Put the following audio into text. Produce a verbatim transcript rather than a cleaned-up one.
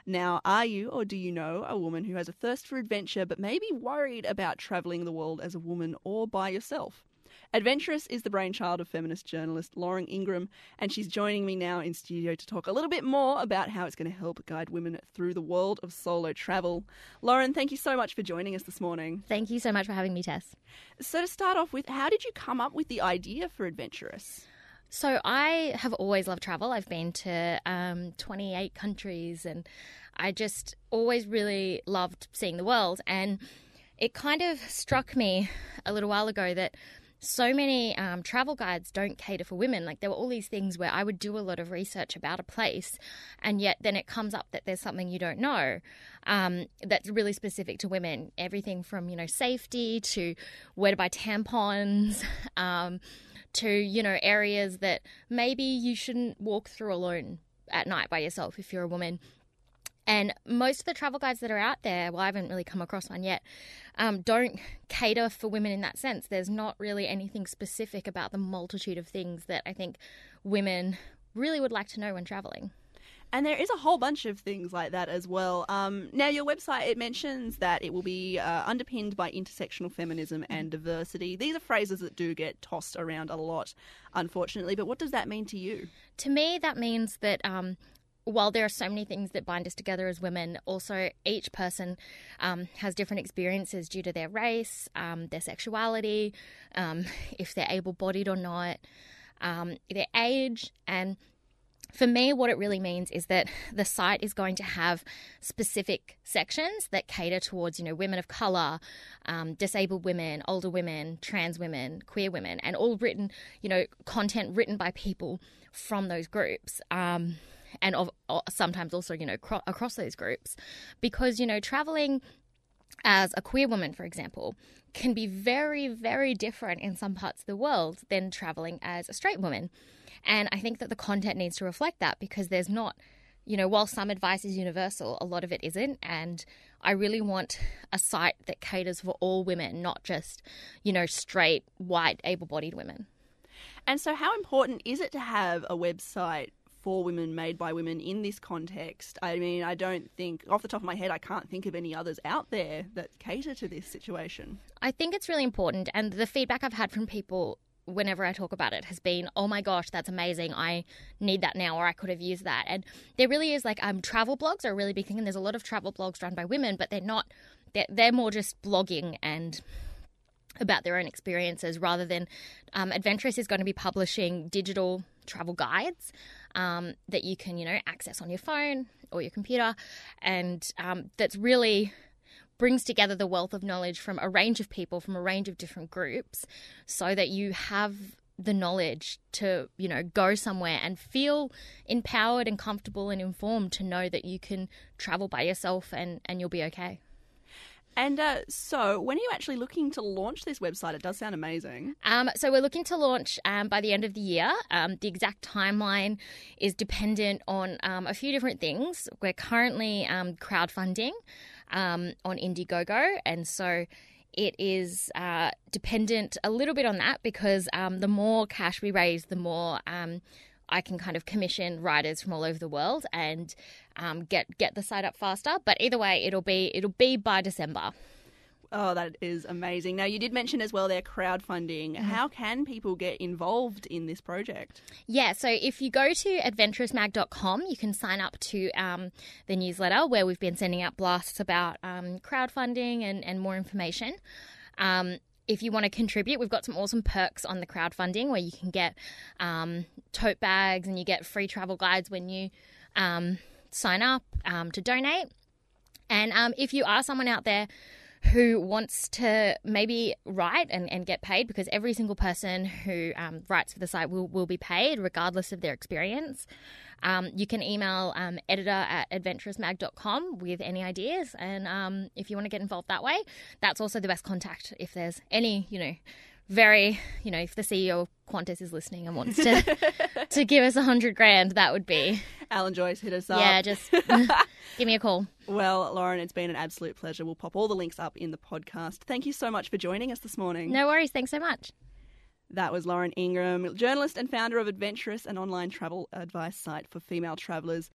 Now, are you or do you know a woman who has a thirst for adventure but may be worried about travelling the world as a woman or by yourself? Adventurous is the brainchild of feminist journalist Lauren Ingram, and she's joining me now in studio to talk a little bit more about how it's going to help guide women through the world of solo travel. Lauren, thank you so much for joining us this morning. Thank you so much for having me, Tess. So to start off with, how did you come up with the idea for Adventurous? So I have always loved travel. I've been to um, twenty-eight countries, and I just always really loved seeing the world. And it kind of struck me a little while ago that so many um, travel guides don't cater for women. Like, there were all these things where I would do a lot of research about a place, and yet then it comes up that there's something you don't know um, that's really specific to women. Everything from, you know, safety to where to buy tampons, um, to, you know, areas that maybe you shouldn't walk through alone at night by yourself if you're a woman. And most of the travel guides that are out there, well, I haven't really come across one yet, um, don't cater for women in that sense. There's not really anything specific about the multitude of things that I think women really would like to know when traveling. And there is a whole bunch of things like that as well. Um, now, your website, it mentions that it will be uh, underpinned by intersectional feminism and diversity. These are phrases that do get tossed around a lot, unfortunately. But what does that mean to you? To me, that means that Um, while there are so many things that bind us together as women, also each person um, has different experiences due to their race, um, their sexuality, um, if they're able-bodied or not, um, their age. And for me, what it really means is that the site is going to have specific sections that cater towards, you know, women of colour, um, disabled women, older women, trans women, queer women, and all written, you know, content written by people from those groups. Um and of, sometimes also, you know, cro- across those groups. Because, you know, travelling as a queer woman, for example, can be very, very different in some parts of the world than travelling as a straight woman. And I think that the content needs to reflect that, because there's not, you know, while some advice is universal, a lot of it isn't. And I really want a site that caters for all women, not just, you know, straight, white, able-bodied women. And so how important is it to have a website for women, made by women in this context? I mean, I don't think, off the top of my head, I can't think of any others out there that cater to this situation. I think it's really important, and the feedback I've had from people whenever I talk about it has been, oh my gosh, that's amazing, I need that now, or I could have used that. And there really is, like, um, travel blogs are a really big thing, and there's a lot of travel blogs run by women, but they're not, they're, they're more just blogging and about their own experiences, rather than um, Adventurous is going to be publishing digital travel guides um, that you can, you know, access on your phone or your computer, and um, that's really brings together the wealth of knowledge from a range of people, from a range of different groups, so that you have the knowledge to, you know, go somewhere and feel empowered and comfortable and informed to know that you can travel by yourself and, and you'll be okay. And uh, so when are you actually looking to launch this website? It does sound amazing. Um, so we're looking to launch um, by the end of the year. Um, the exact timeline is dependent on um, a few different things. We're currently um, crowdfunding um, on Indiegogo, and so it is uh, dependent a little bit on that, because um, the more cash we raise, the more um, I can kind of commission writers from all over the world and um, get get the site up faster. But either way, it'll be it'll be by December. Oh, that is amazing. Now, you did mention as well their crowdfunding. Mm-hmm. How can people get involved in this project? Yeah, so if you go to adventurous mag dot com, you can sign up to um, the newsletter where we've been sending out blasts about um, crowdfunding and, and more information. Um, if you want to contribute, we've got some awesome perks on the crowdfunding where you can get um, tote bags and you get free travel guides when you um, sign up um, to donate. And um, if you are someone out there who wants to maybe write and, and get paid, because every single person who um, writes for the site will, will be paid regardless of their experience, um, you can email um, editor at adventurous mag dot com with any ideas. And um, if you want to get involved that way, that's also the best contact if there's any, you know, very, you know, if the C E O of Qantas is listening and wants to to give us a hundred grand, that would be... Alan Joyce, hit us up. Yeah, just give me a call. Well, Lauren, it's been an absolute pleasure. We'll pop all the links up in the podcast. Thank you so much for joining us this morning. No worries. Thanks so much. That was Lauren Ingram, journalist and founder of Adventurous, an online travel advice site for female travellers.